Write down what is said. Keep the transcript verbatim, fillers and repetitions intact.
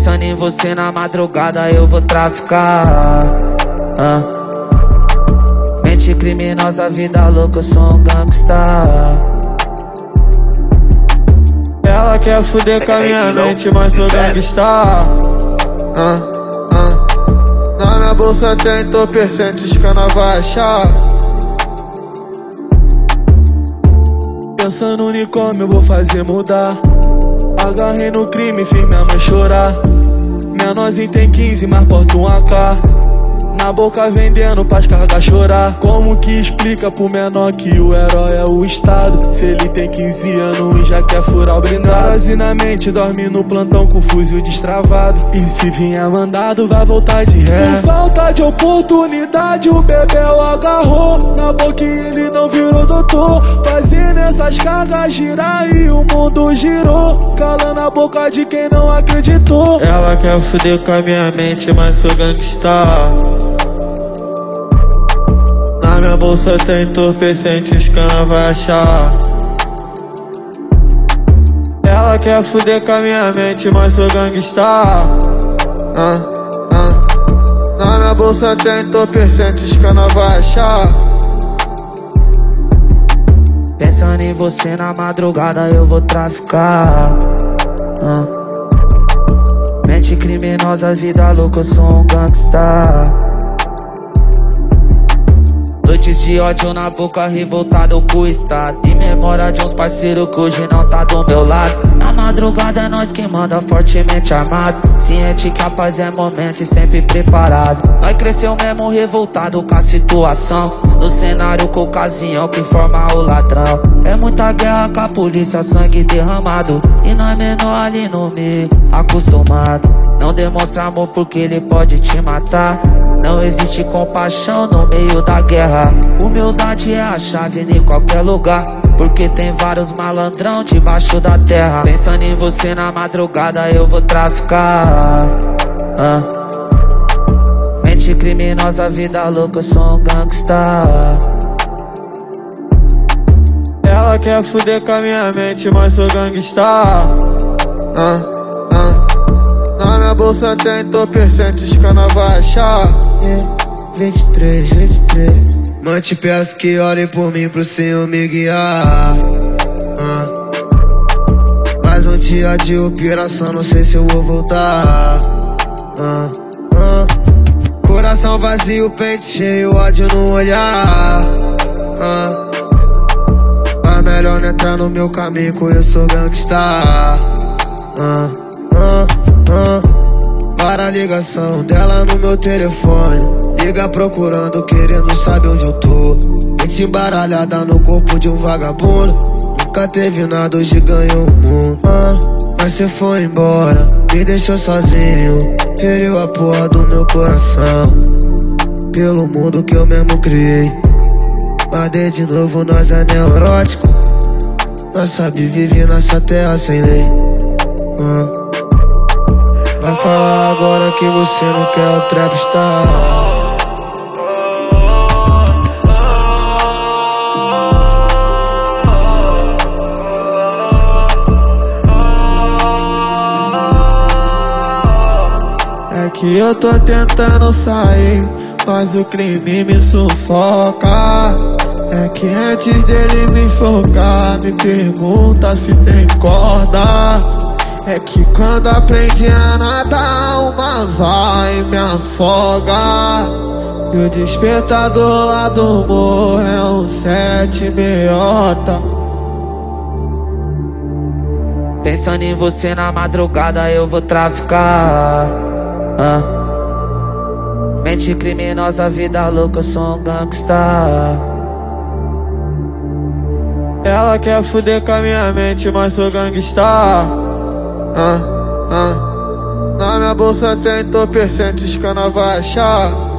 Pensando em você na madrugada eu vou traficar. ah. Mente criminosa, vida louca, eu sou um gangsta. Ela quer fuder com a minha mente, mas sou gangsta. ah, ah. Na minha bolsa tem entorpecentes que ela vai achar. Pensando no unicórnio eu vou fazer mudar. Agarrei no crime, fiz minha mãe chorar. Menorzinho tem quinze, mas porta um A K. Na boca vendendo pras cargas chorar. Como que explica pro menor que o herói é o Estado? Se ele tem quinze anos e já quer furar o blindado. Quase na mente, dorme no plantão com o fuzil destravado. E se vier mandado, vai voltar de ré. Por falta de oportunidade, o Bebel agarrou na boca e ele não virou doutor. Fazendo essas cargas girar e o mundo girou, calando a boca de quem não acreditou. Ela quer fuder com a minha mente, mas sou gangsta. Na minha bolsa tem entorpecentes que ela vai achar. Ela quer fuder com a minha mente, mas sou gangsta. ah, ah. Na minha bolsa tem entorpecentes que ela vai achar. Pensando em você na madrugada eu vou traficar. ah. Mente criminosa, vida louca, eu sou um gangsta. Noites de ódio na boca, revoltado com o estado. E memória de uns parceiros que hoje não tá do meu lado. Na madrugada é nós que manda, fortemente armado. Ciente que a paz é momento e sempre preparado. Nós cresceu mesmo revoltado com a situação. No cenário com ocasião que forma o ladrão. É muita guerra com a polícia, sangue derramado. E nós menor ali no meio, acostumado. Não demonstra amor porque ele pode te matar. Não existe compaixão no meio da guerra. Humildade é a chave em qualquer lugar, porque tem vários malandrão debaixo da terra. Pensando em você na madrugada eu vou traficar. ah. Mente criminosa, vida louca, eu sou um gangsta. Ela quer fuder com a minha mente, mas sou gangsta. ah, ah. Na minha bolsa tem entorpecentes que ela vai achar. yeah. vinte e três, vinte e três. Mãe, te peço que ore por mim pro Senhor me guiar. ah. Mais um dia de operação, não sei se eu vou voltar. ah. Ah. Coração vazio, peito cheio, ódio no olhar. ah. Mas melhor não entrar no meu caminho, que eu sou gangsta. ah. Ah. Ah. Para a ligação dela no meu telefone. Liga procurando, querendo saber onde eu tô. Mente embaralhada no corpo de um vagabundo. Nunca teve nada, hoje ganhou o mundo. ah, Mas cê foi embora, me deixou sozinho. Feriu a porra do meu coração. Pelo mundo que eu mesmo criei. Mas de novo nós é neurótico. Nós sabe viver nessa terra sem lei. ah. Vai falar agora que você não quer o trapstar. É que eu tô tentando sair, mas o crime me sufoca. É que antes dele me enfocar, me pergunta se tem corda. É que quando aprendi a nadar, uma vai e me afoga. E o despertador lá do morro é um sete meiota. Pensando em você na madrugada eu vou traficar. ah. Mente criminosa, vida louca, eu sou um gangsta. Ela quer fuder com a minha mente, mas sou gangsta. ah, ah. Na minha bolsa tem entorpecentes que ela vai achar.